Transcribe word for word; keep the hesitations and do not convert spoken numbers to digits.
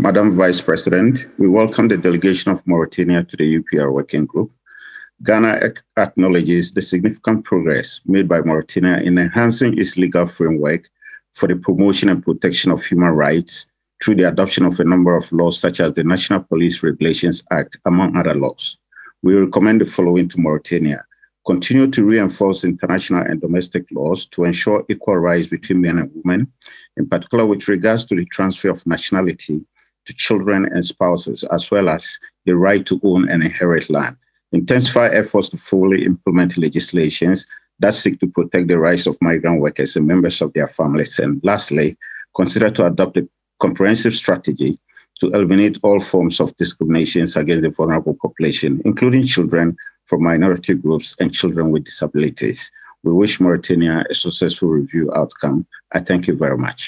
Madam Vice President, we welcome the delegation of Mauritania to the U P R Working Group. Ghana ac- acknowledges the significant progress made by Mauritania in enhancing its legal framework for the promotion and protection of human rights through the adoption of a number of laws such as the National Police Regulations Act, among other laws. We recommend the following to Mauritania. Continue to reinforce international and domestic laws to ensure equal rights between men and women, in particular with regards to the transfer of nationality to children and spouses, as well as the right to own and inherit land. Intensify efforts to fully implement legislations that seek to protect the rights of migrant workers and members of their families. And lastly, consider to adopt a comprehensive strategy to eliminate all forms of discriminations against the vulnerable population, including children from minority groups and children with disabilities. We wish Mauritania a successful review outcome. I thank you very much.